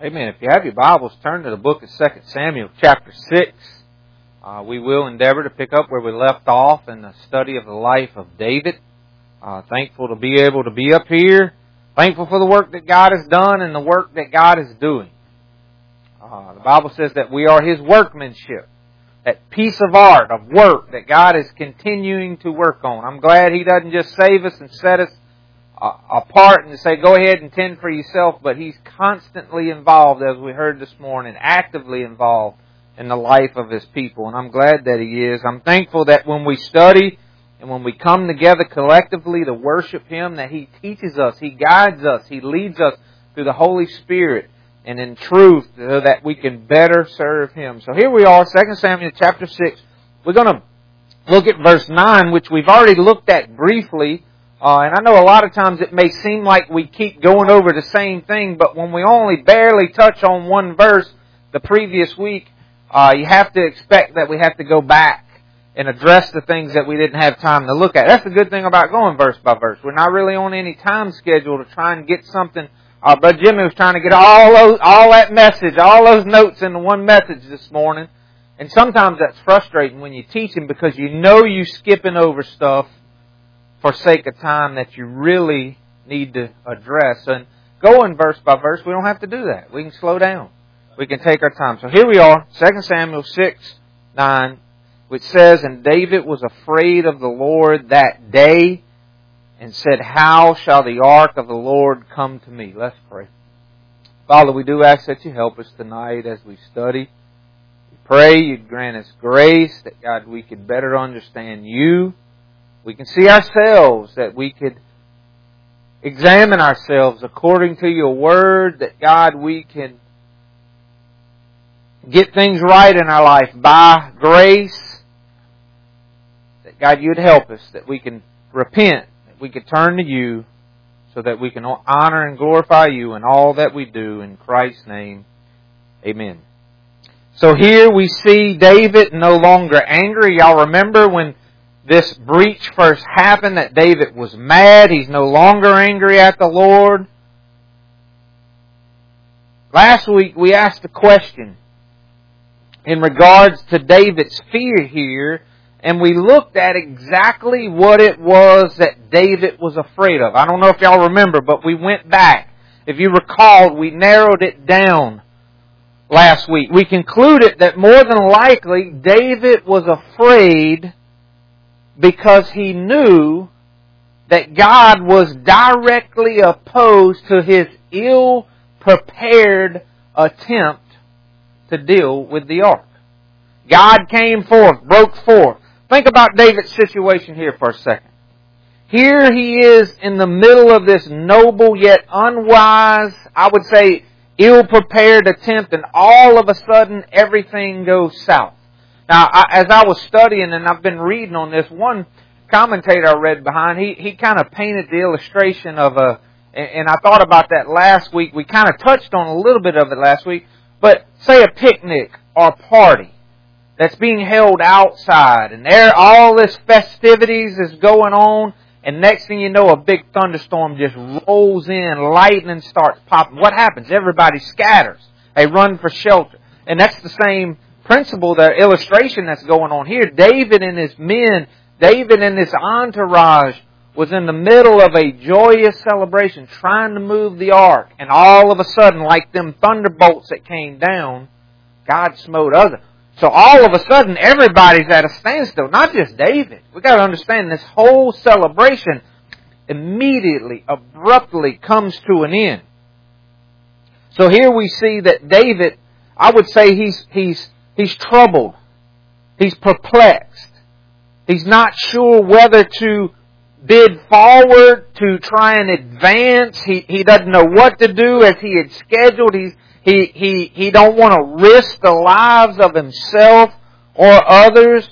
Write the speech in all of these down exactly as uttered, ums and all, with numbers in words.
Amen. If you have your Bibles, turn to the book of Second Samuel chapter six. Uh, we will endeavor to pick up where we left off in the study of the life of David. Uh, thankful to be able to be up here. Thankful for the work that God has done and the work that God is doing. Uh, the Bible says that we are His workmanship. That piece of art, of work that God is continuing to work on. I'm glad He doesn't just save us and set us uh, apart and say, go ahead and tend for yourself, but He's constantly involved, as we heard this morning, actively involved in the life of His people. And I'm glad that He is. I'm thankful that when we study and when we come together collectively to worship Him, that He teaches us, He guides us, He leads us through the Holy Spirit and in truth, so that we can better serve Him. So here we are, Second Samuel chapter six. We're going to look at verse nine, which we've already looked at briefly. Uh, and I know a lot of times it may seem like we keep going over the same thing, but when we only barely touch on one verse the previous week, uh, you have to expect that we have to go back and address the things that we didn't have time to look at. That's the good thing about going verse by verse. We're not really on any time schedule to try and get something. Uh, but Jimmy was trying to get all those, all that message, all those notes into one message this morning. And sometimes that's frustrating when you teach them because you know you're skipping over stuff for sake of time that you really need to address. And going verse by verse, we don't have to do that. We can slow down. We can take our time. So here we are, Second Samuel six, nine, which says, "And David was afraid of the Lord that day, and said, how shall the ark of the Lord come to me?" Let's pray. Father, we do ask that you help us tonight as we study. We pray you'd grant us grace, that God, we could better understand you. We can see ourselves, that we could examine ourselves according to your word, that God, we can get things right in our life by grace. That God, you'd help us, that we can repent, we could turn to you so that we can honor and glorify you in all that we do. In Christ's name, amen. So here we see David no longer angry. Y'all remember when this breach first happened that David was mad. He's no longer angry at the Lord. Last week we asked a question in regards to David's fear here. And we looked at exactly what it was that David was afraid of. I don't know if y'all remember, but we went back. If you recalled, we narrowed it down last week. We concluded that more than likely David was afraid because he knew that God was directly opposed to his ill-prepared attempt to deal with the ark. God came forth, broke forth. Think about David's situation here for a second. Here he is in the middle of this noble yet unwise, I would say ill-prepared attempt, and all of a sudden everything goes south. Now, I, as I was studying and I've been reading on this, one commentator I read behind, he, he kind of painted the illustration of a, and, and I thought about that last week. We kind of touched on a little bit of it last week, but say a picnic or party that's being held outside, and there all this festivities is going on, and next thing you know, a big thunderstorm just rolls in, lightning starts popping. What happens? Everybody scatters. They run for shelter. And that's the same principle, the illustration that's going on here. David and his men, David and his entourage was in the middle of a joyous celebration, trying to move the ark, and all of a sudden, like them thunderbolts that came down, God smote others. So all of a sudden, everybody's at a standstill. Not just David. We've got to understand this whole celebration immediately, abruptly comes to an end. So here we see that David, I would say he's, he's, he's troubled. He's perplexed. He's not sure whether to bid forward, to try and advance. He, he doesn't know what to do as he had scheduled. He's He, he, he don't want to risk the lives of himself or others.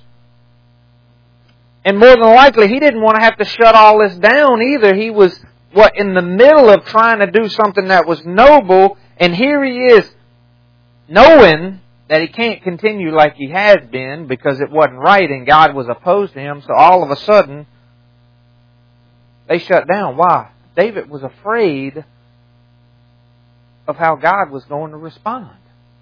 And more than likely, he didn't want to have to shut all this down either. He was, what, in the middle of trying to do something that was noble. And here he is, knowing that he can't continue like he had been because it wasn't right and God was opposed to him. So all of a sudden, they shut down. Why? David was afraid of how God was going to respond.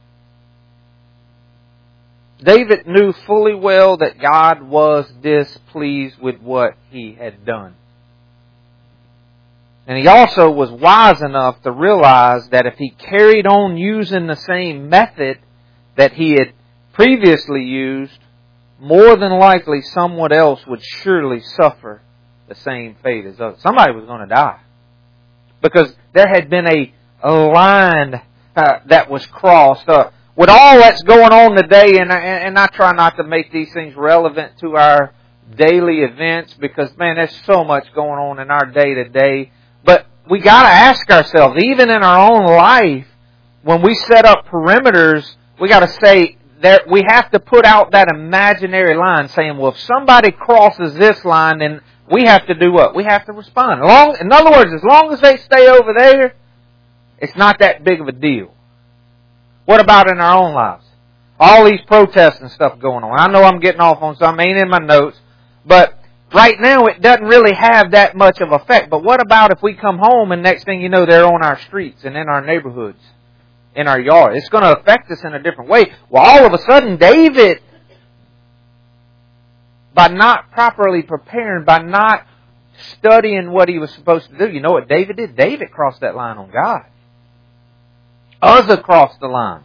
David knew fully well that God was displeased with what he had done. And he also was wise enough to realize that if he carried on using the same method that he had previously used, more than likely someone else would surely suffer the same fate as us. Somebody was going to die. Because there had been a, a line uh, that was crossed. Uh, with all that's going on today, and I, and I try not to make these things relevant to our daily events, because, man, there's so much going on in our day-to-day. But we got to ask ourselves, even in our own life, when we set up perimeters, we got to say, there, we have to put out that imaginary line saying, well, if somebody crosses this line, then we have to do what? We have to respond. Long, in other words, as long as they stay over there, it's not that big of a deal. What about in our own lives? All these protests and stuff going on. I know I'm getting off on some, ain't in my notes, but right now it doesn't really have that much of effect. But what about if we come home and next thing you know, they're on our streets and in our neighborhoods, in our yard? It's going to affect us in a different way. Well, all of a sudden, David, by not properly preparing, by not studying what he was supposed to do, you know what David did? David crossed that line on God. Uzzah crossed the line.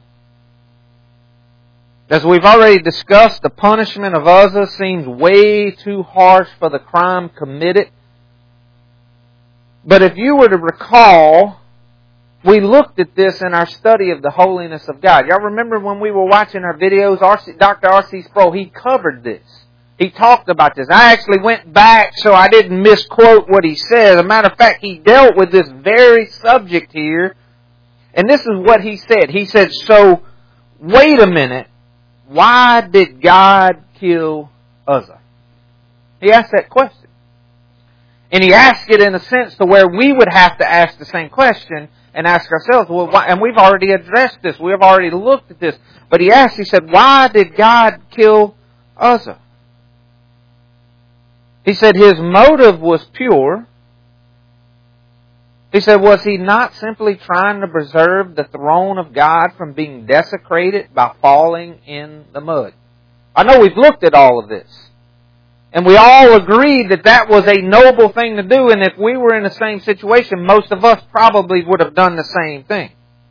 As we've already discussed, the punishment of Uzzah seems way too harsh for the crime committed. But if you were to recall, we looked at this in our study of the holiness of God. Y'all remember when we were watching our videos, Doctor R C Sproul, he covered this. He talked about this. I actually went back so I didn't misquote what he said. As a matter of fact, he dealt with this very subject here. And this is what he said. He said, so, wait a minute. Why did God kill Uzzah? He asked that question. And he asked it in a sense to where we would have to ask the same question and ask ourselves, well, why? And we've already addressed this. We have already looked at this. But he asked, he said, why did God kill Uzzah? He said his motive was pure. He said, was he not simply trying to preserve the throne of God from being desecrated by falling in the mud? I know we've looked at all of this. And we all agreed that that was a noble thing to do. And if we were in the same situation, most of us probably would have done the same thing.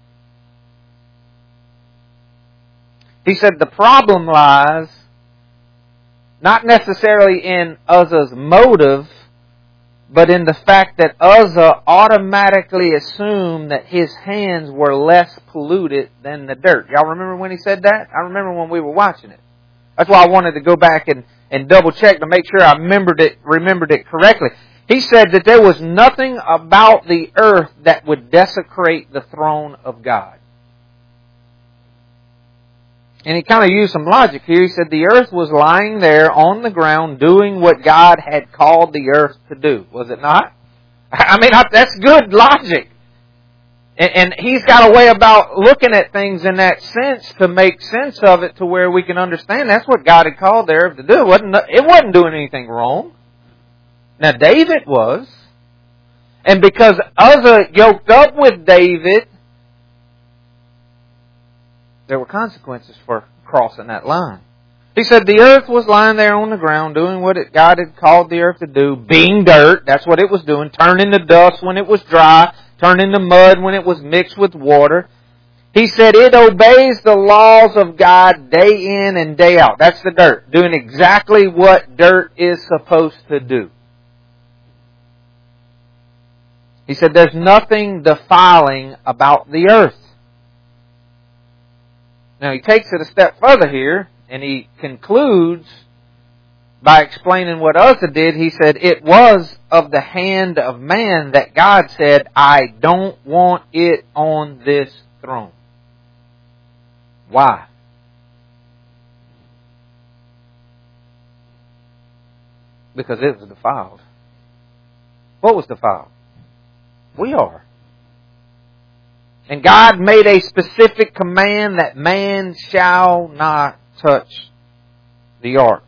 He said the problem lies not necessarily in Uzzah's motive, but in the fact that Uzzah automatically assumed that his hands were less polluted than the dirt. Y'all remember when he said that? I remember when we were watching it. That's why I wanted to go back and, and double check to make sure I remembered it, remembered it correctly. He said that there was nothing about the earth that would desecrate the throne of God. And he kind of used some logic here. He said the earth was lying there on the ground doing what God had called the earth to do. Was it not? I mean, that's good logic. And he's got a way about looking at things in that sense to make sense of it to where we can understand that's what God had called the earth to do. It wasn't, it wasn't doing anything wrong. Now, David was. And because Uzzah yoked up with David, there were consequences for crossing that line. He said the earth was lying there on the ground doing what it, God had called the earth to do, being dirt. That's what it was doing. Turning to dust when it was dry. Turning to mud when it was mixed with water. He said it obeys the laws of God day in and day out. That's the dirt. Doing exactly what dirt is supposed to do. He said there's nothing defiling about the earth. Now he takes it a step further here, and he concludes by explaining what Uzzah did. He said it was of the hand of man that God said, I don't want it on this throne. Why? Because it was defiled. What was defiled? We are. And God made a specific command that man shall not touch the ark.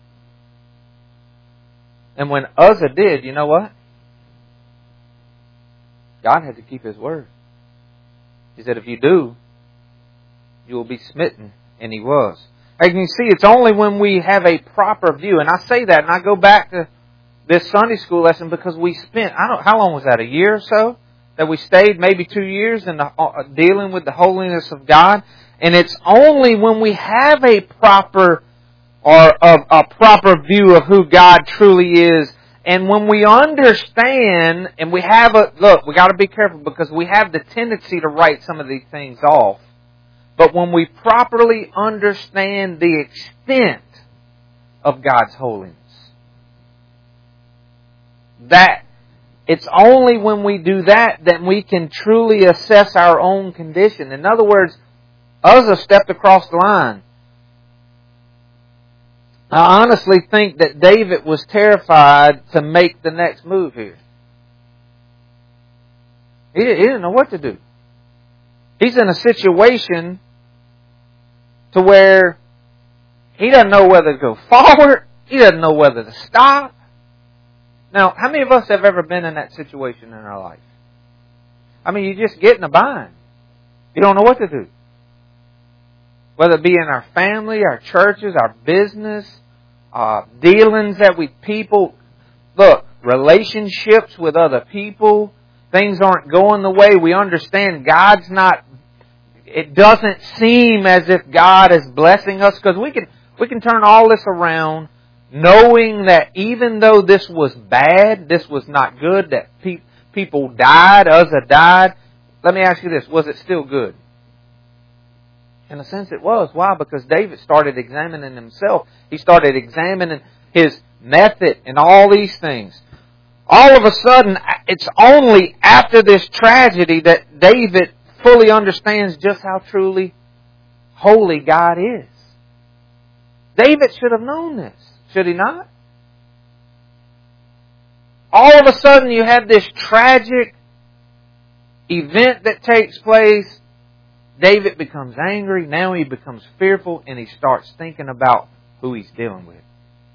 And when Uzzah did, you know what? God had to keep His word. He said, if you do, you will be smitten. And he was. As you can see, it's only when we have a proper view. And I say that, and I go back to this Sunday school lesson because we spent, I don't, how long was that, a year or so? That we stayed, maybe two years, in the, uh, dealing with the holiness of God. And it's only when we have a proper or a, a proper view of who God truly is, and when we understand, and we have a, look, we got to be careful because we have the tendency to write some of these things off. But when we properly understand the extent of God's holiness, that it's only when we do that that we can truly assess our own condition. In other words, Uzzah stepped across the line. I honestly think that David was terrified to make the next move here. He didn't know what to do. He's in a situation to where he doesn't know whether to go forward. He doesn't know whether to stop. Now, how many of us have ever been in that situation in our life? I mean, you just get in a bind. You don't know what to do. Whether it be in our family, our churches, our business, uh, dealings that with people. Look, relationships with other people. Things aren't going the way we understand. God's not, it doesn't seem as if God is blessing us, because we can, we can turn all this around knowing that even though this was bad, this was not good, that pe- people died, Uzzah died. Let me ask you this, was it still good? In a sense it was. Why? Because David started examining himself. He started examining his method and all these things. All of a sudden, it's only after this tragedy that David fully understands just how truly holy God is. David should have known this, should he not? All of a sudden you have this tragic event that takes place. David becomes angry. Now he becomes fearful, and he starts thinking about who he's dealing with.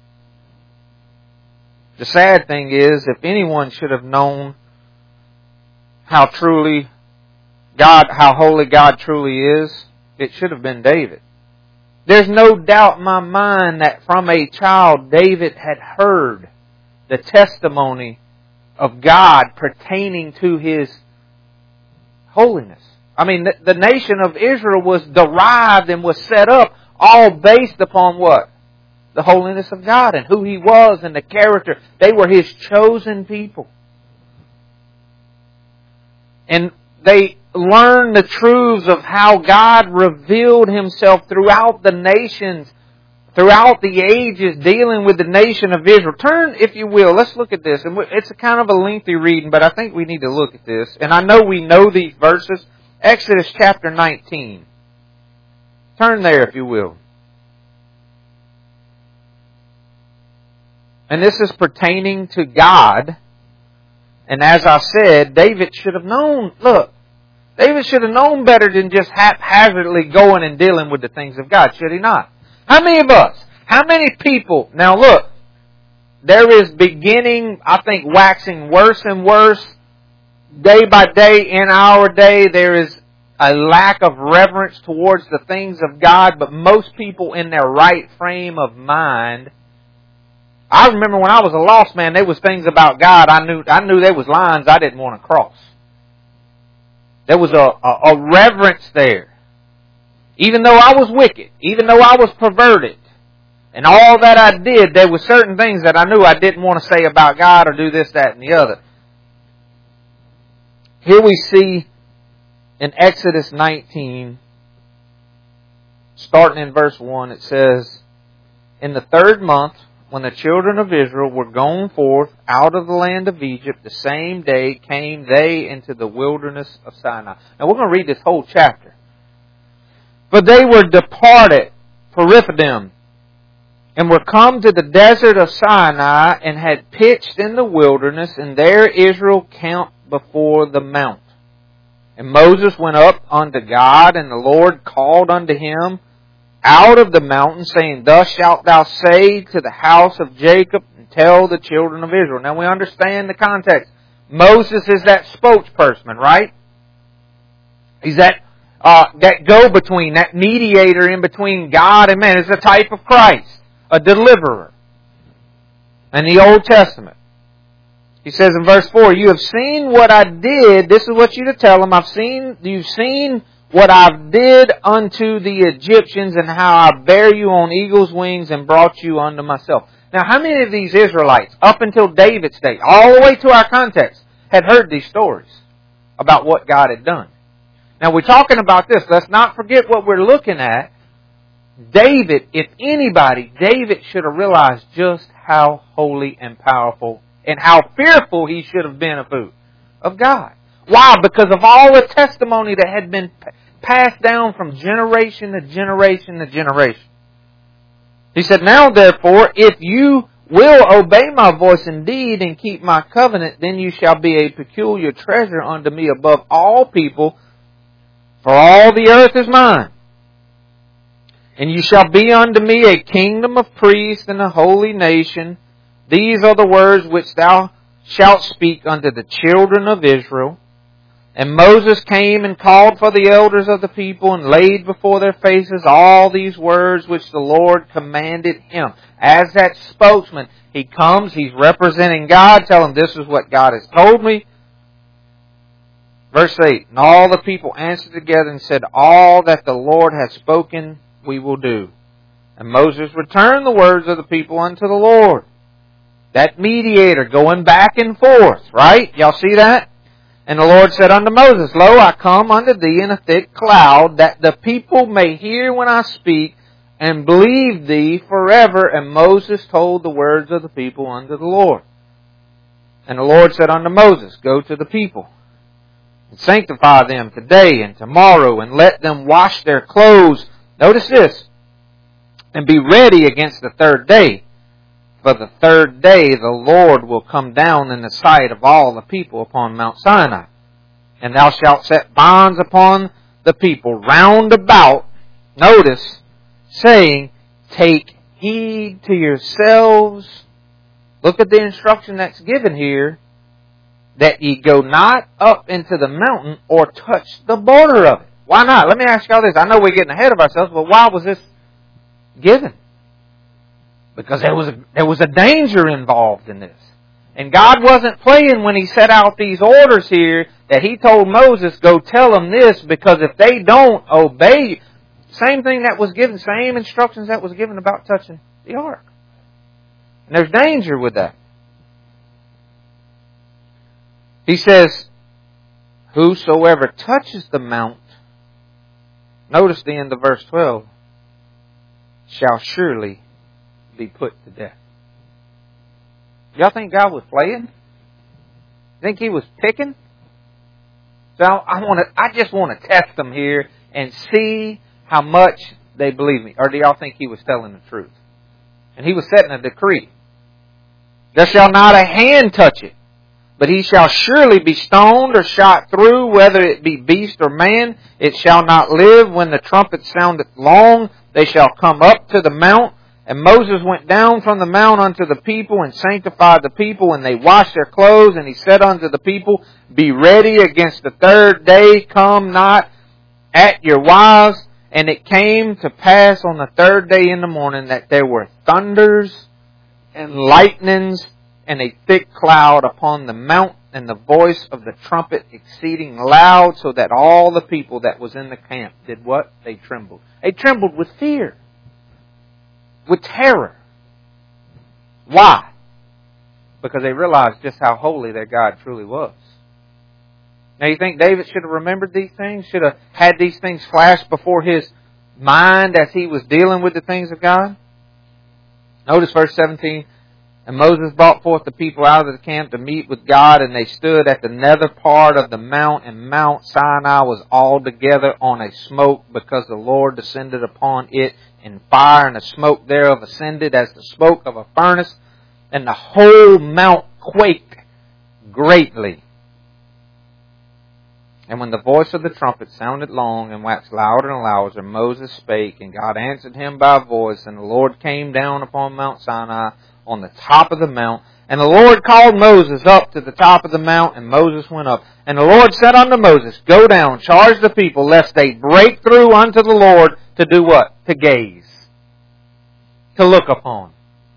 The sad thing is, if anyone should have known how truly God, how holy God truly is, it should have been David. There's no doubt in my mind that from a child, David had heard the testimony of God pertaining to His holiness. I mean, the, the nation of Israel was derived and was set up all based upon what? The holiness of God and who He was and the character. They were His chosen people. And they learned the truths of how God revealed Himself throughout the nations, throughout the ages, dealing with the nation of Israel. Turn, if you will, let's look at this. And it's a kind of a lengthy reading, but I think we need to look at this. And I know we know these verses. Exodus chapter nineteen. Turn there, if you will. And this is pertaining to God. And as I said, David should have known, look, David should have known better than just haphazardly going and dealing with the things of God, should he not? How many of us, how many people, now look, there is beginning, I think, waxing worse and worse. Day by day, in our day, there is a lack of reverence towards the things of God, but most people in their right frame of mind. I remember when I was a lost man, there was things about God I knew I knew there was lines I didn't want to cross. There was a, a, a reverence there. Even though I was wicked, even though I was perverted, and all that I did, there were certain things that I knew I didn't want to say about God or do this, that, and the other. Here we see in Exodus nineteen, starting in verse one, it says, in the third month, when the children of Israel were gone forth out of the land of Egypt, the same day came they into the wilderness of Sinai. Now we're going to read this whole chapter. For they were departed for Rephidim, and were come to the desert of Sinai, and had pitched in the wilderness, and there Israel camped before the mount. And Moses went up unto God, and the Lord called unto him out of the mountain, saying, Thus shalt thou say to the house of Jacob, and tell the children of Israel. Now we understand the context. Moses is that spokesperson, right? He's that uh, that go-between, that mediator in between God and man. It's a type of Christ, a deliverer. In the Old Testament, He says in verse four, "You have seen what I did." This is what you to tell them. I've seen. You've seen what I did unto the Egyptians, and how I bare you on eagle's wings and brought you unto myself. Now, how many of these Israelites, up until David's day, all the way to our context, had heard these stories about what God had done? Now, we're talking about this. Let's not forget what we're looking at. David, if anybody, David should have realized just how holy and powerful and how fearful he should have been of who? Of God. Why? Because of all the testimony that had been passed down from generation to generation to generation. He said, "Now therefore, if you will obey my voice indeed and keep my covenant, then you shall be a peculiar treasure unto me above all people, for all the earth is mine. And you shall be unto me a kingdom of priests and a holy nation. These are the words which thou shalt speak unto the children of Israel." And Moses came and called for the elders of the people and laid before their faces all these words which the Lord commanded him. As that spokesman, he comes, he's representing God, telling this is what God has told me. Verse eight, "And all the people answered together and said, All that the Lord hath spoken we will do. And Moses returned the words of the people unto the Lord." That mediator going back and forth, right? Y'all see that? "And the Lord said unto Moses, Lo, I come unto thee in a thick cloud, that the people may hear when I speak, and believe thee forever. And Moses told the words of the people unto the Lord. And the Lord said unto Moses, Go to the people, and sanctify them today and tomorrow, and let them wash their clothes." Notice this. "And be ready against the third day. For the third day the Lord will come down in the sight of all the people upon Mount Sinai. And thou shalt set bonds upon the people round about," notice, saying, "Take heed to yourselves." Look at the instruction that's given here. "That ye go not up into the mountain or touch the border of it." Why not? Let me ask y'all this. I know we're getting ahead of ourselves, but why was this given? Because there was a, there was a danger involved in this. And God wasn't playing when He set out these orders here that He told Moses, go tell them this, because if they don't obey, same thing that was given, same instructions that was given about touching the ark. And there's danger with that. He says, "Whosoever touches the mount," notice the end of verse twelve, "shall surely be put to death." Y'all think God was playing? Think He was picking? So I want to. I just want to test them here and see how much they believe me. Or do y'all think He was telling the truth? And He was setting a decree. "There shall not a hand touch it, but he shall surely be stoned or shot through, whether it be beast or man. It shall not live. When the trumpet soundeth long, they shall come up to the mount. And Moses went down from the mount unto the people, and sanctified the people, and they washed their clothes. And he said unto the people, Be ready against the third day, come not at your wives. And it came to pass on the third day in the morning that there were thunders and lightnings and a thick cloud upon the mount, and the voice of the trumpet exceeding loud, so that all the people that was in the camp did what? They trembled. They trembled with fear, with terror. Why? Because they realized just how holy their God truly was. Now you think David should have remembered these things? Should have had these things flash before his mind as he was dealing with the things of God? Notice verse seventeen. "And Moses brought forth the people out of the camp to meet with God, and they stood at the nether part of the mount, and Mount Sinai was altogether on a smoke, because the Lord descended upon it in fire, and the smoke thereof ascended as the smoke of a furnace, and the whole mount quaked greatly. And when the voice of the trumpet sounded long and waxed louder and louder, Moses spake, and God answered him by a voice, and the Lord came down upon Mount Sinai on the top of the mount. And the Lord called Moses up to the top of the mount, and Moses went up. And the Lord said unto Moses, Go down, charge the people, lest they break through unto the Lord to do what? To gaze. To look upon.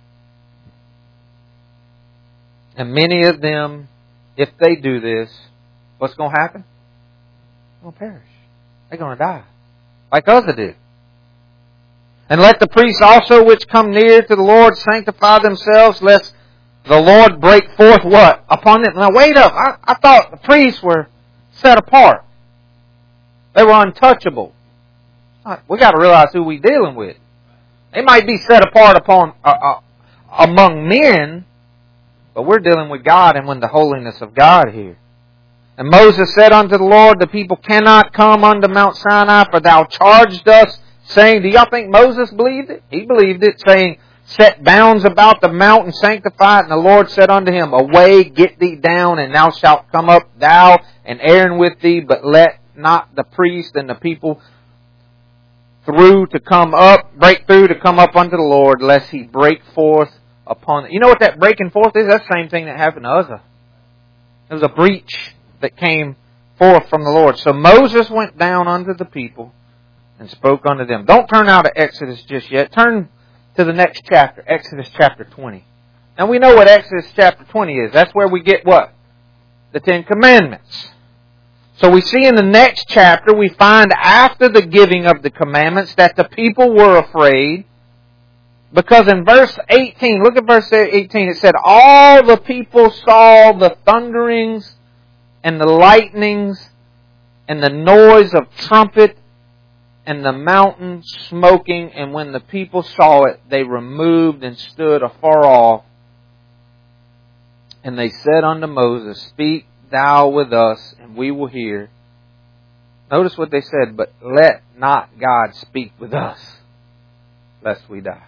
And many of them, if they do this, what's going to happen? They're going to perish. They're going to die. Like Uzzah did. And let the priests also which come near to the Lord sanctify themselves, lest the Lord break forth what? Upon them. Now wait up. I, I thought the priests were set apart. They were untouchable. We got to realize who we're dealing with. They might be set apart upon uh, uh, among men, but we're dealing with God and with the holiness of God here. And Moses said unto the Lord, The people cannot come unto Mount Sinai, for thou charged us, saying, do y'all think Moses believed it? He believed it, saying, Set bounds about the mount and sanctify it. And the Lord said unto him, Away, get thee down, and thou shalt come up, thou and Aaron with thee, but let not the priest and the people through to come up, break through to come up unto the Lord, lest he break forth upon it. You know what that breaking forth is? That's the same thing that happened to Uzzah. It was a breach that came forth from the Lord. So Moses went down unto the people and spoke unto them. Don't turn out of Exodus just yet. Turn to the next chapter, Exodus chapter twenty. Now we know what Exodus chapter twenty is. That's where we get what? The Ten Commandments. So we see in the next chapter, we find after the giving of the commandments that the people were afraid. Because in verse eighteen, look at verse eighteen, it said, All the people saw the thunderings and the lightnings and the noise of trumpet and the mountain smoking, and when the people saw it, they removed and stood afar off. And they said unto Moses, Speak thou with us, and we will hear. Notice what they said, but let not God speak with us, lest we die.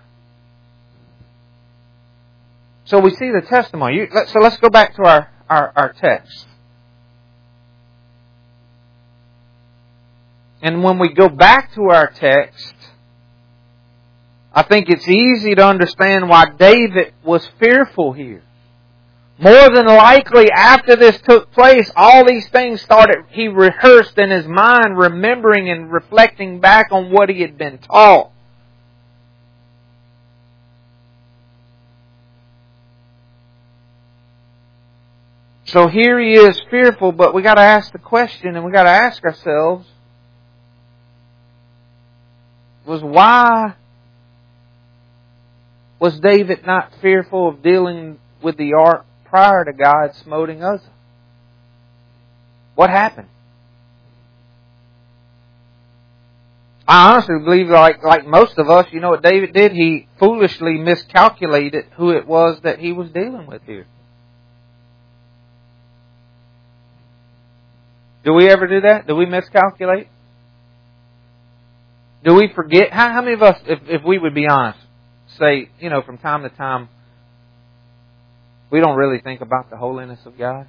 So we see the testimony. So let's go back to our, our, our text. And when we go back to our text, I think it's easy to understand why David was fearful here. More than likely, after this took place, all these things started, he rehearsed in his mind, remembering and reflecting back on what he had been taught. So here he is fearful, but we got to ask the question, and we got to ask ourselves, was why was David not fearful of dealing with the ark prior to God smoting Uzzah? What happened? I honestly believe, like, like most of us, you know what David did? He foolishly miscalculated who it was that he was dealing with here. Do we ever do that? Do we miscalculate? Do we forget? How, how many of us, if, if we would be honest, say, you know, from time to time, we don't really think about the holiness of God?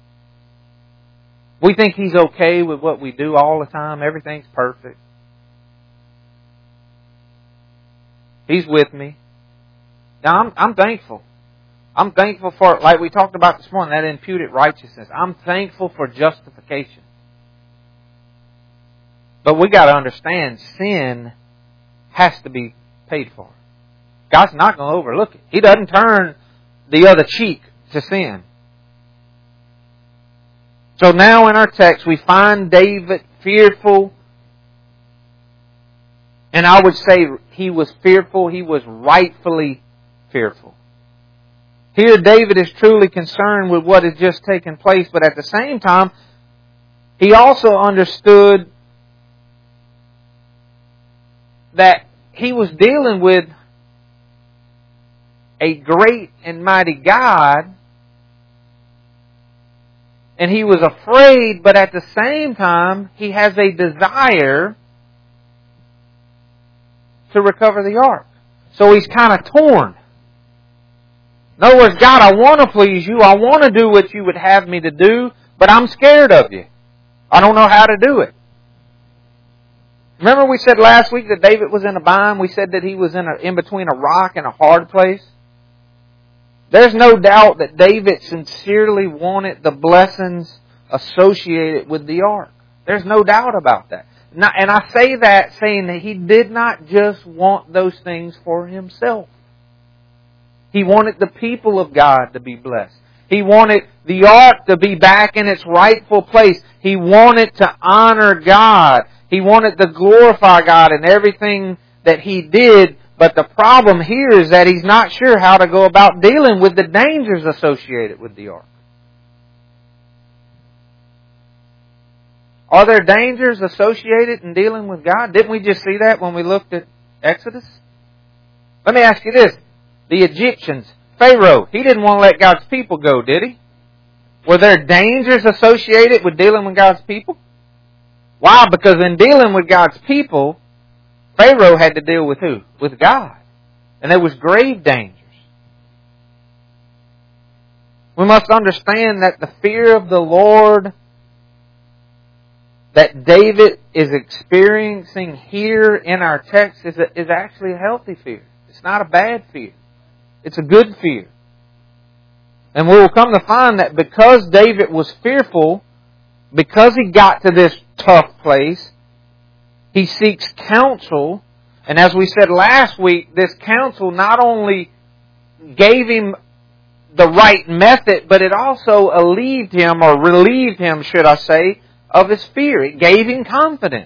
We think He's okay with what we do all the time. Everything's perfect. He's with me. Now, I'm, I'm thankful. I'm thankful for, like we talked about this morning, that imputed righteousness. I'm thankful for justification. But we got to understand, sin has to be paid for. God's not going to overlook it. He doesn't turn the other cheek to sin. So now in our text, we find David fearful. And I would say he was fearful. He was rightfully fearful. Here David is truly concerned with what has just taken place. But at the same time, he also understood that he was dealing with a great and mighty God. And he was afraid, but at the same time, he has a desire to recover the ark. So he's kind of torn. In other words, God, I want to please you. I want to do what you would have me to do, but I'm scared of you. I don't know how to do it. Remember we said last week that David was in a bind? We said that he was in, a, in between a rock and a hard place. There's no doubt that David sincerely wanted the blessings associated with the ark. There's no doubt about that. And I say that saying that he did not just want those things for himself. He wanted the people of God to be blessed. He wanted the ark to be back in its rightful place. He wanted to honor God. He wanted to glorify God in everything that he did. But the problem here is that he's not sure how to go about dealing with the dangers associated with the ark. Are there dangers associated in dealing with God? Didn't we just see that when we looked at Exodus? Let me ask you this. The Egyptians, Pharaoh, he didn't want to let God's people go, did he? Were there dangers associated with dealing with God's people? Why? Because in dealing with God's people, Pharaoh had to deal with who? With God. And there was grave dangers. We must understand that the fear of the Lord that David is experiencing here in our text is, a, is actually a healthy fear. It's not a bad fear. It's a good fear. And we will come to find that because David was fearful, because he got to this tough place, he seeks counsel. And as we said last week, this counsel not only gave him the right method, but it also alleviated him, or relieved him, should I say, of his fear. It gave him confidence.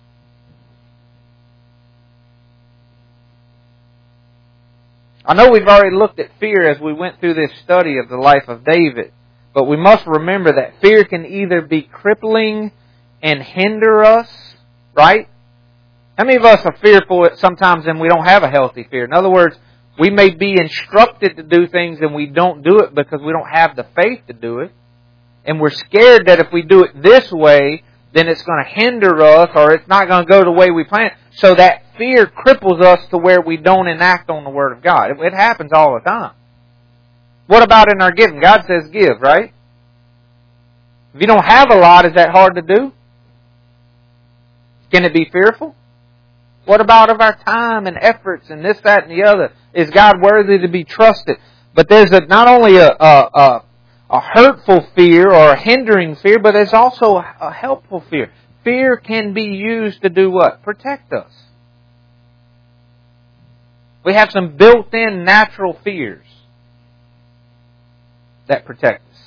I know we've already looked at fear as we went through this study of the life of David, but we must remember that fear can either be crippling and hinder us, right? How many of us are fearful sometimes and we don't have a healthy fear? In other words, we may be instructed to do things and we don't do it because we don't have the faith to do it. And we're scared that if we do it this way, then it's going to hinder us, or it's not going to go the way we plan. So that fear cripples us to where we don't enact on the Word of God. It happens all the time. What about in our giving? God says give, right? If you don't have a lot, is that hard to do? Can it be fearful? What about of our time and efforts and this, that, and the other? Is God worthy to be trusted? But there's a, not only a, a, a a hurtful fear or a hindering fear, but there's also a helpful fear. Fear can be used to do what? Protect us. We have some built-in natural fears that protect us.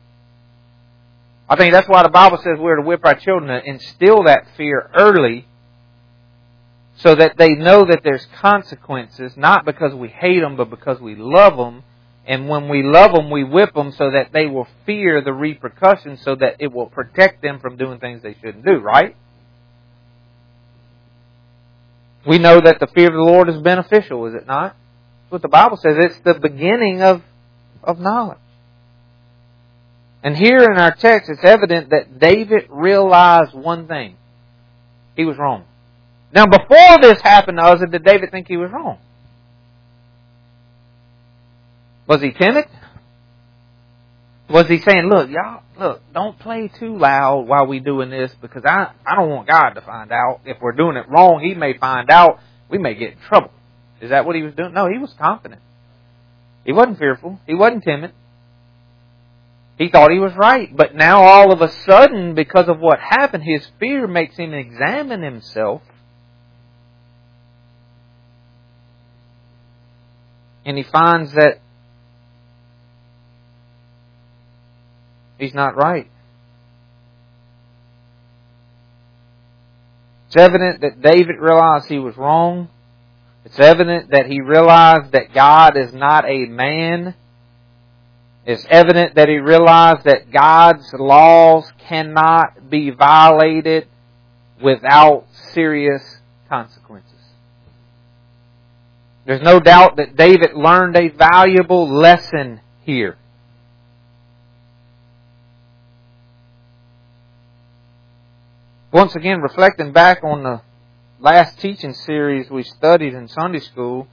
I think that's why the Bible says we're to whip our children, to instill that fear early so that they know that there's consequences, not because we hate them, but because we love them. And when we love them, we whip them so that they will fear the repercussions, so that it will protect them from doing things they shouldn't do, right? We know that the fear of the Lord is beneficial, is it not? That's what the Bible says. It's the beginning of, of knowledge. And here in our text, it's evident that David realized one thing. He was wrong. Now, before this happened to Uzzah, did David think he was wrong? Was he timid? Was he saying, look, y'all, look, don't play too loud while we're doing this, because I, I don't want God to find out. If we're doing it wrong, He may find out. We may get in trouble. Is that what he was doing? No, he was confident. He wasn't fearful. He wasn't timid. He thought he was right. But now all of a sudden, because of what happened, his fear makes him examine himself. And he finds that he's not right. It's evident that David realized he was wrong. It's evident that he realized that God is not a man. It's evident that he realized that God's laws cannot be violated without serious consequences. There's no doubt that David learned a valuable lesson here. Once again, reflecting back on the last teaching series we studied in Sunday school,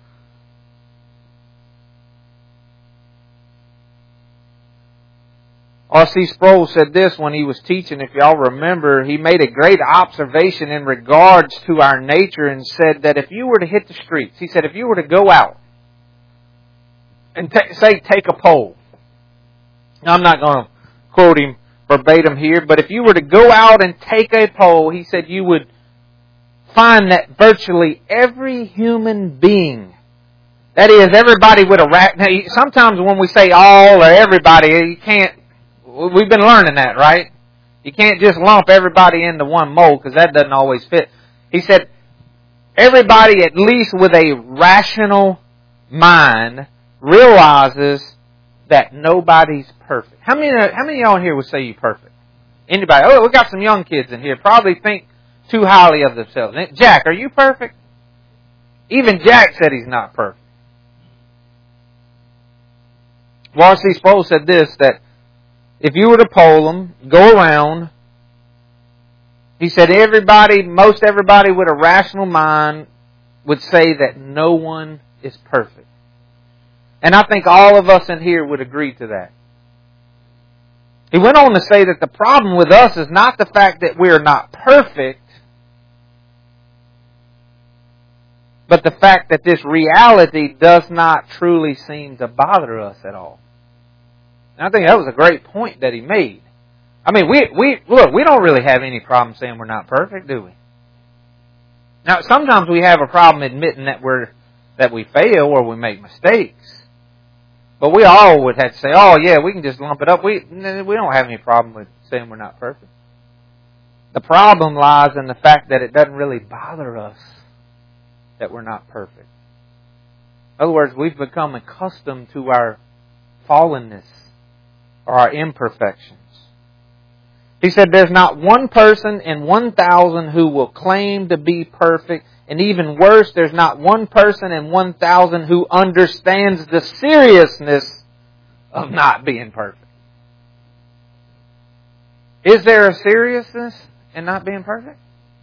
R C Sproul said this when he was teaching, if y'all remember. He made a great observation in regards to our nature and said that if you were to hit the streets, he said if you were to go out and t- say take a poll. Now, I'm not going to quote him verbatim here, but if you were to go out and take a poll, he said you would find that virtually every human being, that is, everybody with a rat. Now, sometimes when we say all or everybody, you can't. We've been learning that, right? You can't just lump everybody into one mold because that doesn't always fit. He said everybody, at least with a rational mind, realizes that nobody's perfect. How many? How many of y'all in here would say you're perfect? Anybody? Oh, we got some young kids in here. Probably think too highly of themselves. Jack, are you perfect? Even Jack said he's not perfect. Wallace C. Sproul said this, that if you were to poll them, go around, he said everybody, most everybody with a rational mind would say that no one is perfect. And I think all of us in here would agree to that. He went on to say that the problem with us is not the fact that we are not perfect, but the fact that this reality does not truly seem to bother us at all. And I think that was a great point that he made. I mean, we we look, we don't really have any problem saying we're not perfect, do we? Now, sometimes we have a problem admitting that we're that we fail or we make mistakes. But we all would have to say, oh, yeah, we can just lump it up. We we don't have any problem with saying we're not perfect. The problem lies in the fact that it doesn't really bother us that we're not perfect. In other words, we've become accustomed to our fallenness or our imperfections. He said there's not one person in one thousand who will claim to be perfect. And even worse, there's not one person in one thousand who understands the seriousness of not being perfect. Is there a seriousness in not being perfect?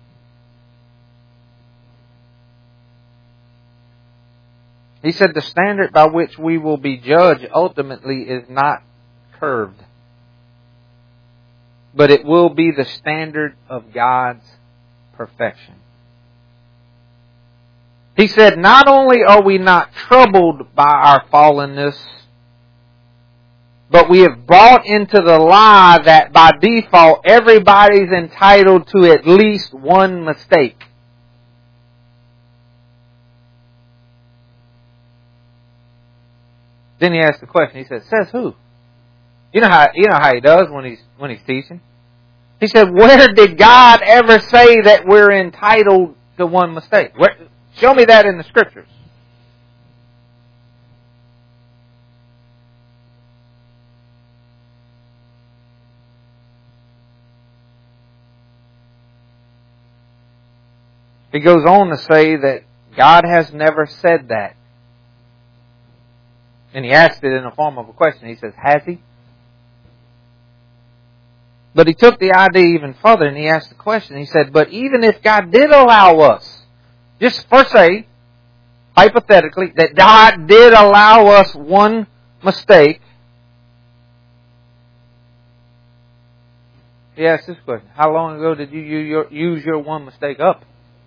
He said the standard by which we will be judged ultimately is not curved, but it will be the standard of God's perfection. He said, not only are we not troubled by our fallenness, but we have bought into the lie that by default everybody's entitled to at least one mistake. Then he asked the question. He said, "Says who?" You know how you know how he does when he's when he's teaching. He said, "Where did God ever say that we're entitled to one mistake? Where, show me that in the Scriptures." He goes on to say that God has never said that. And he asked it in the form of a question. He says, has he? But he took the idea even further and he asked the question. He said, but even if God did allow us, just for say, hypothetically, that God did allow us one mistake, he asked this question. How long ago did you use your one mistake up?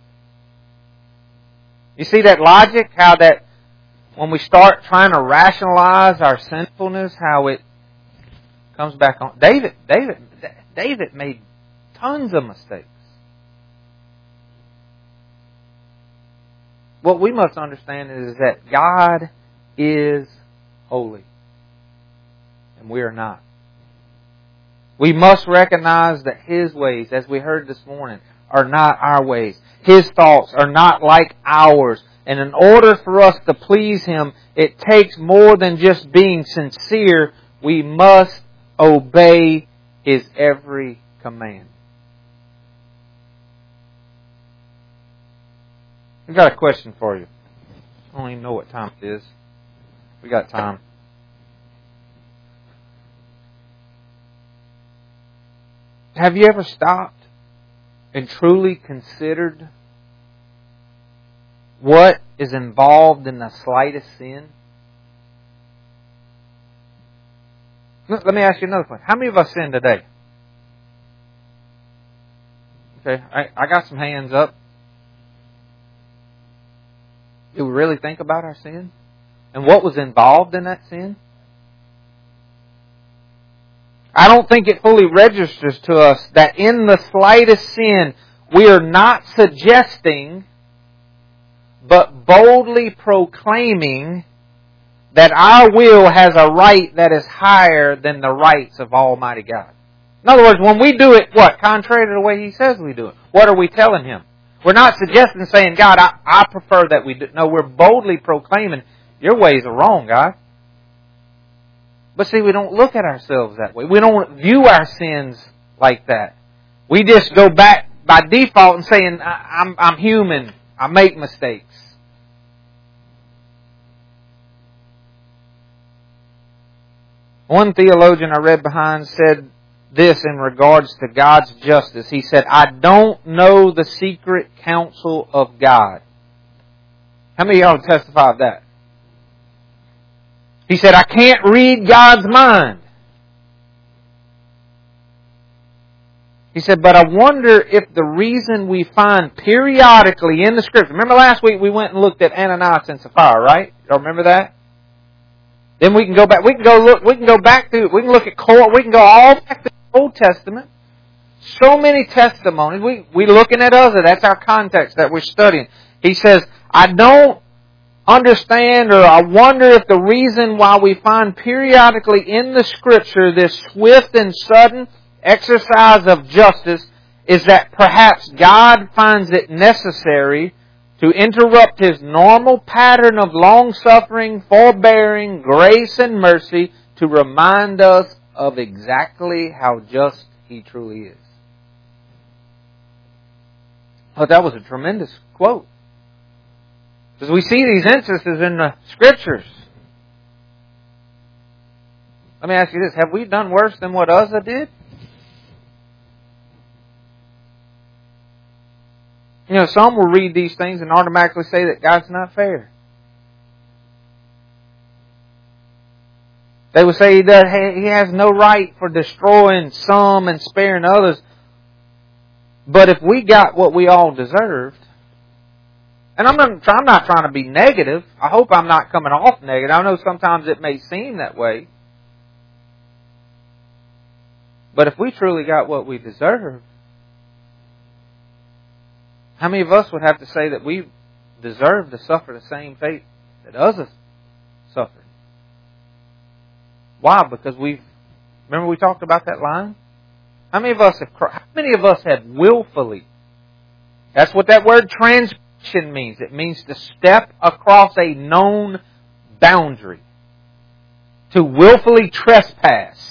You see that logic? How that when we start trying to rationalize our sinfulness, how it comes back on. David, David, David made tons of mistakes. What we must understand is that God is holy, and we are not. We must recognize that His ways, as we heard this morning, are not our ways. His thoughts are not like ours. And in order for us to please Him, it takes more than just being sincere. We must obey His every command. I've got a question for you. I don't even know what time it is. We got time. Have you ever stopped and truly considered what is involved in the slightest sin? Let me ask you another question. How many of us sin today? Okay, I, I got some hands up. Do we really think about our sin? and what was involved in that sin? I don't think it fully registers to us that in the slightest sin, we are not suggesting, but boldly proclaiming that our will has a right that is higher than the rights of Almighty God. In other words, when we do it, what? Contrary to the way He says we do it. What are we telling Him? We're not suggesting saying, God, I, I prefer that we do. No, we're boldly proclaiming, your ways are wrong, God. But see, we don't look at ourselves that way. We don't view our sins like that. We just go back by default and saying, I'm, I'm human. I make mistakes. One theologian I read behind said this in regards to God's justice. He said, I don't know the secret counsel of God. How many of y'all testify of that? He said, I can't read God's mind. He said, but I wonder if the reason we find periodically in the Scripture... Remember last week we went and looked at Ananias and Sapphira, right? Y'all remember that? Then we can go back. We can go look. We can go back to. We can look at Cor. We can go all back to the Old Testament. So many testimonies. We we looking at Uzzah. That's our context that we're studying. He says, I don't understand, or I wonder if the reason why we find periodically in the Scripture this swift and sudden exercise of justice is that perhaps God finds it necessary to interrupt His normal pattern of long-suffering, forbearing, grace and mercy to remind us of exactly how just He truly is. Oh, that was a tremendous quote. Because we see these instances in the Scriptures. Let me ask you this. Have we done worse than what Uzzah did? You know, some will read these things and automatically say that God's not fair. They will say that He has no right for destroying some and sparing others. But if we got what we all deserved, and I'm not, I'm not trying to be negative. I hope I'm not coming off negative. I know sometimes it may seem that way. But if we truly got what we deserve, how many of us would have to say that we deserve to suffer the same fate that Uzzah suffered? Why? Because we've... Remember we talked about that line? How many of us have... How many of us have willfully... That's what that word transgression means. It means to step across a known boundary. To willfully trespass.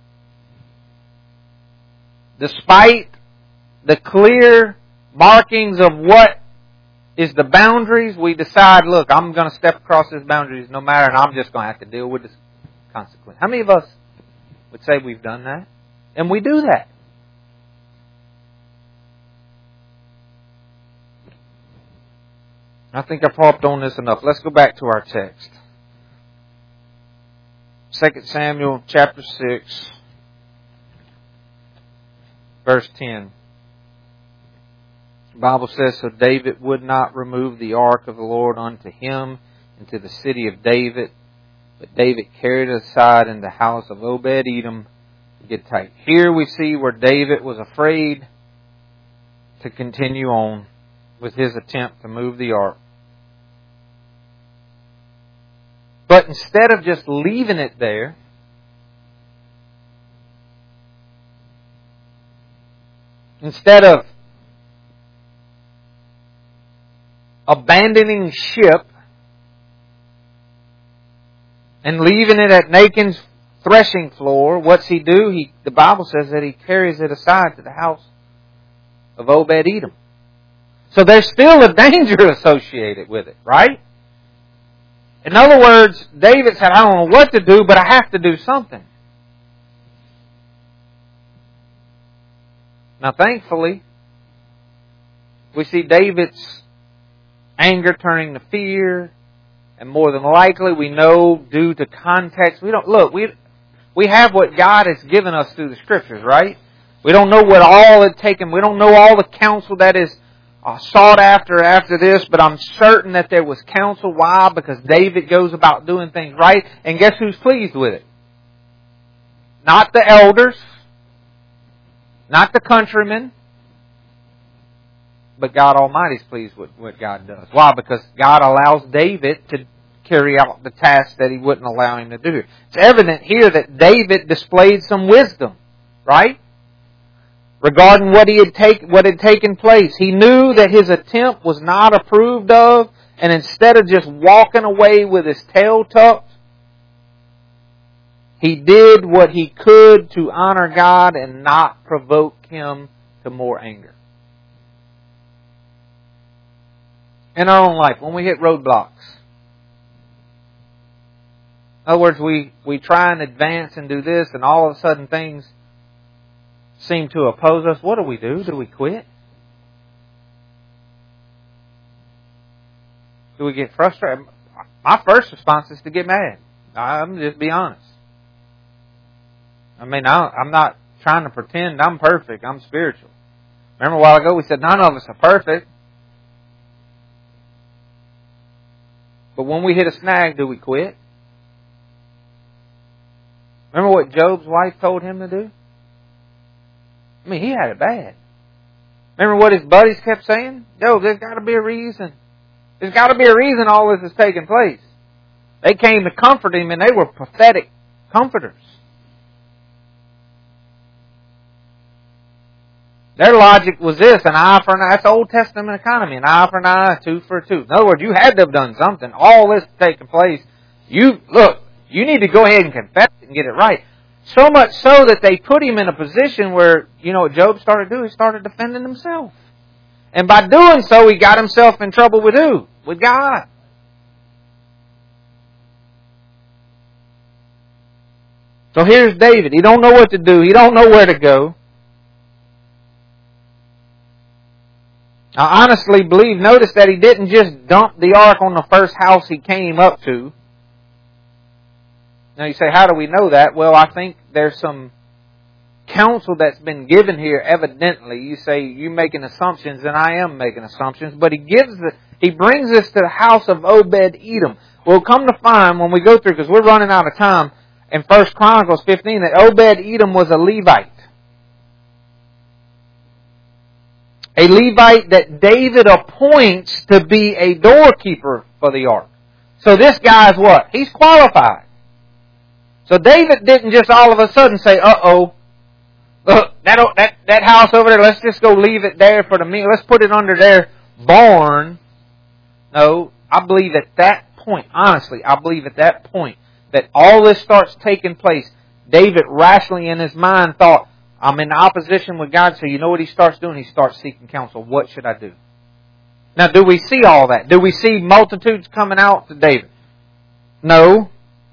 Despite the clear markings of what is the boundaries, we decide, look, I'm going to step across these boundaries no matter, and I'm just going to have to deal with this consequence. How many of us would say we've done that? And we do that. I think I've harped on this enough. Let's go back to our text. Second Samuel chapter six, verse ten. The Bible says, so David would not remove the ark of the Lord unto him into the city of David, but David carried it aside in the house of Obed-Edom to Gittite. Here we see where David was afraid to continue on with his attempt to move the ark. But instead of just leaving it there, instead of abandoning ship and leaving it at Nachon's threshing floor, what's he do? He, the Bible says that he carries it aside to the house of Obed-Edom. So there's still a danger associated with it, right? In other words, David said, I don't know what to do, but I have to do something. Now thankfully, we see David's anger turning to fear, and more than likely we know due to context, we don't, look, we we have what God has given us through the Scriptures, right? We don't know what all it's taken, we don't know all the counsel that is uh, sought after after this, but I'm certain that there was counsel. Why? Because David goes about doing things right, and guess who's pleased with it? Not the elders, not the countrymen, but God Almighty is pleased with what God does. Why? Because God allows David to carry out the task that He wouldn't allow him to do. It's evident here that David displayed some wisdom, right? Regarding what he had take, what had taken place. He knew that his attempt was not approved of, and instead of just walking away with his tail tucked, he did what he could to honor God and not provoke Him to more anger. In our own life, when we hit roadblocks, in other words, we, we try and advance and do this, and all of a sudden things seem to oppose us. What do we do? Do we quit? Do we get frustrated? My first response is to get mad. I'm just be honest. I mean, I, I'm not trying to pretend I'm perfect. I'm spiritual. Remember a while ago we said none of us are perfect. But when we hit a snag, do we quit? Remember what Job's wife told him to do? I mean, he had it bad. Remember what his buddies kept saying? Job, there's got to be a reason. There's got to be a reason all this is taking place. They came to comfort him, and they were pathetic comforters. Their logic was this, an eye for an eye. That's the Old Testament economy, an eye for an eye, a tooth for a tooth. In other words, you had to have done something. All this taking place. You, look, you need to go ahead and confess it and get it right. So much so that they put him in a position where, you know what Job started to do? He started defending himself. And by doing so, he got himself in trouble with who? With God. So here's David. He don't know what to do. He don't know where to go. I honestly believe, notice that he didn't just dump the ark on the first house he came up to. Now you say, how do we know that? Well, I think there's some counsel that's been given here evidently. You say, you're making assumptions, and I am making assumptions. But he gives the, he brings us to the house of Obed-Edom. We'll come to find when we go through, because we're running out of time, in First Chronicles fifteen, that Obed-Edom was a Levite. A Levite that David appoints to be a doorkeeper for the ark. So this guy's what? He's qualified. So David didn't just all of a sudden say, uh-oh, look, that, that, that house over there, let's just go leave it there for the meal. Let's put it under their barn. No, I believe at that point, honestly, I believe at that point that all this starts taking place, David rationally in his mind thought, I'm in opposition with God, so you know what he starts doing? He starts seeking counsel. What should I do? Now, do we see all that? Do we see multitudes coming out to David? No.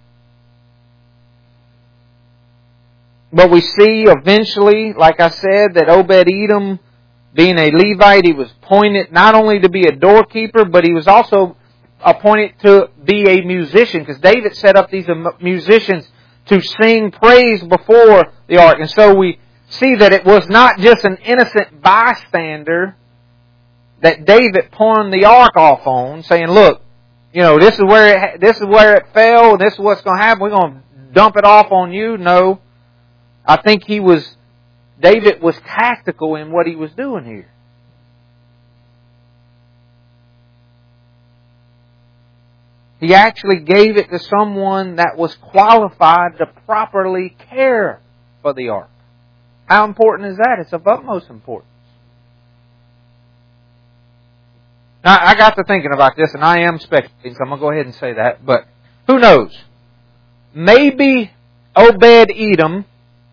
But we see eventually, like I said, that Obed-Edom, being a Levite, he was appointed not only to be a doorkeeper, but he was also appointed to be a musician, because David set up these musicians to sing praise before the ark. And so we see that it was not just an innocent bystander that David pawned the ark off on, saying, look, you know, this is where it, this is where it fell, this is what's going to happen, we're going to dump it off on you. No. I think he was, David was tactical in what he was doing here. He actually gave it to someone that was qualified to properly care for the ark. How important is that? It's of utmost importance. Now, I got to thinking about this, and I am speculating, so I'm going to go ahead and say that. But who knows? Maybe Obed-Edom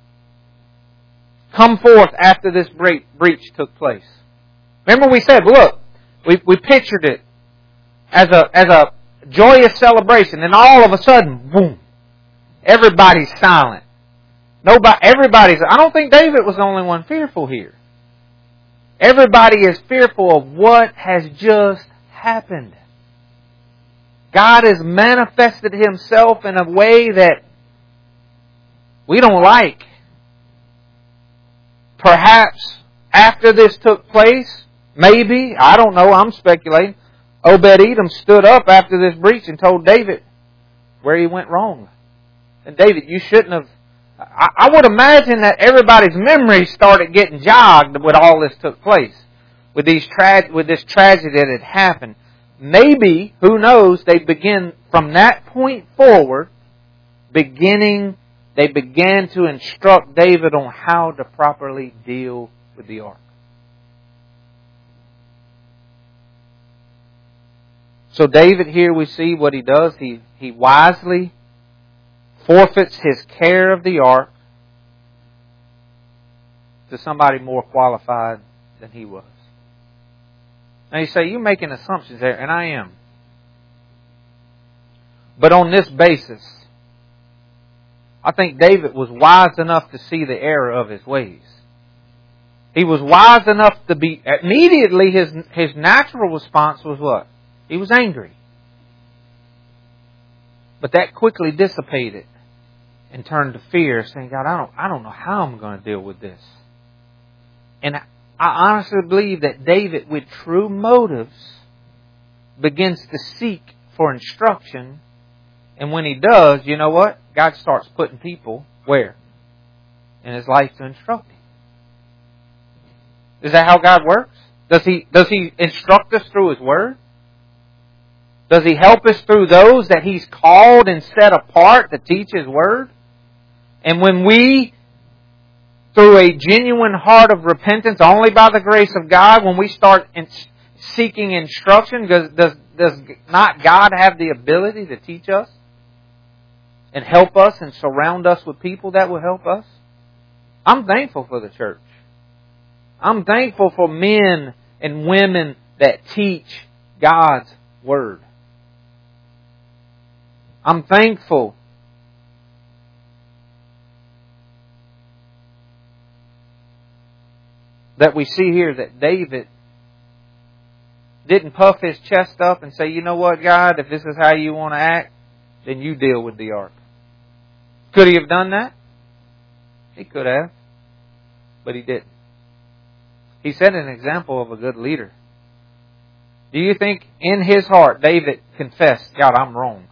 come forth after this breach took place. Remember we said, look, we, we pictured it as a, as a joyous celebration, and all of a sudden, boom, everybody's silent. Nobody, everybody's, I don't think David was the only one fearful here. Everybody is fearful of what has just happened. God has manifested Himself in a way that we don't like. Perhaps after this took place, Maybe, I don't know, I'm speculating, Obed-Edom stood up after this breach and told David where he went wrong. And David, you shouldn't have... I, I would imagine that everybody's memories started getting jogged when all this took place. With these tra- with this tragedy that had happened. Maybe, who knows, they begin from that point forward, beginning, they began to instruct David on how to properly deal with the ark. So David here we see what he does. He, he wisely forfeits his care of the ark to somebody more qualified than he was. Now you say, you're making assumptions there, and I am. But on this basis, I think David was wise enough to see the error of his ways. He was wise enough to be, immediately his, his natural response was what? He was angry. But that quickly dissipated and turned to fear, saying, God, I don't, I don't know how I'm going to deal with this. And I honestly believe that David, with true motives, begins to seek for instruction. And when he does, you know what? God starts putting people where? In his life to instruct him. Is that how God works? Does He, does He instruct us through His Word? Does He help us through those that He's called and set apart to teach His Word? And when we, through a genuine heart of repentance, only by the grace of God, when we start in seeking instruction, does, does, does not God have the ability to teach us? And help us and surround us with people that will help us? I'm thankful for the church. I'm thankful for men and women that teach God's Word. I'm thankful that we see here that David didn't puff his chest up and say, you know what, God, if this is how you want to act, then you deal with the ark. Could he have done that? He could have. But he didn't. He set an example of a good leader. Do you think in his heart David confessed, God, I'm wrong?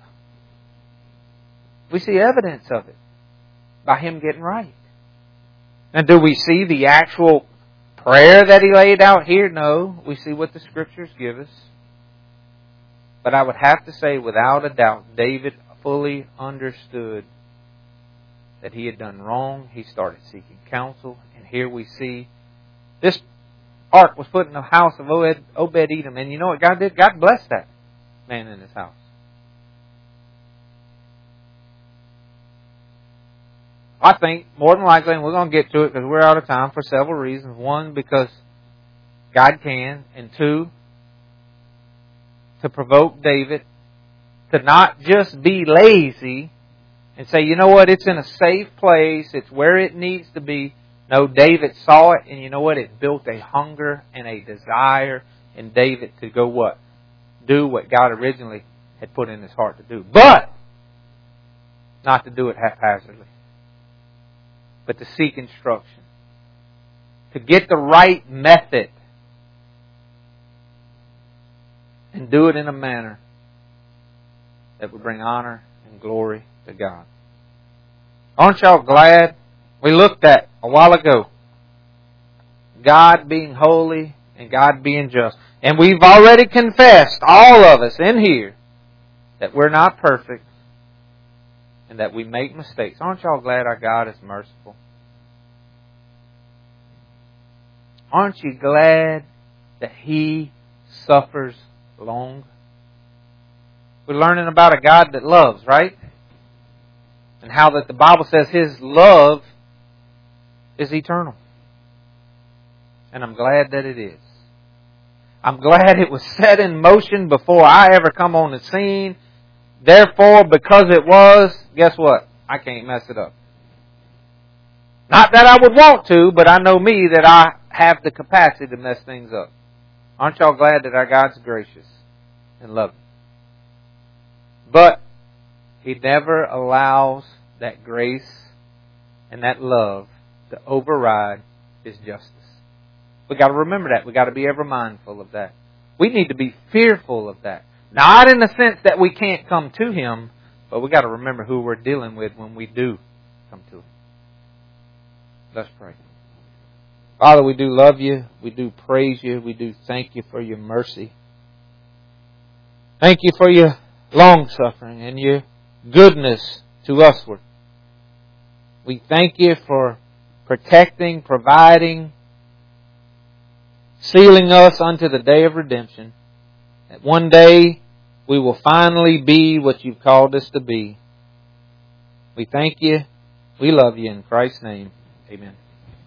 We see evidence of it by him getting right. And do we see the actual prayer that he laid out here? No. We see what the Scriptures give us. But I would have to say, without a doubt, David fully understood that he had done wrong. He started seeking counsel. And here we see this ark was put in the house of Obed-Edom. And you know what God did? God blessed that man in his house. I think, more than likely, and we're going to get to it because we're out of time for several reasons. One, because God can. And two, to provoke David to not just be lazy and say, you know what, it's in a safe place, it's where it needs to be. No, David saw it, and you know what, it built a hunger and a desire in David to go what? Do what God originally had put in his heart to do. But not to do it haphazardly, but to seek instruction. To get the right method and do it in a manner that would bring honor and glory to God. Aren't y'all glad? We looked at a while ago God being holy and God being just. And we've already confessed, all of us in here, that we're not perfect and that we make mistakes. Aren't y'all glad our God is merciful? Aren't you glad that He suffers long? We're learning about a God that loves, right? And how that the Bible says His love is eternal. And I'm glad that it is. I'm glad it was set in motion before I ever come on the scene. Therefore, because it was, guess what? I can't mess it up. Not that I would want to, but I know me that I have the capacity to mess things up. Aren't y'all glad that our God's gracious and loving? But He never allows that grace and that love to override His justice. We got to remember that. We got to be ever mindful of that. We need to be fearful of that. Not in the sense that we can't come to Him, but we got to remember who we're dealing with when we do come to Him. Let's pray. Father, we do love You. We do praise You. We do thank You for Your mercy. Thank You for Your long-suffering and Your goodness to usward. We thank You for protecting, providing, sealing us unto the day of redemption. That one day we will finally be what You've called us to be. We thank You. We love You. In Christ's name, amen.